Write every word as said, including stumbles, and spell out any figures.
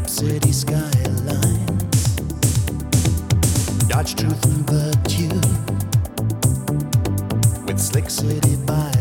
city skylines. Dodge truth and virtue with slick city by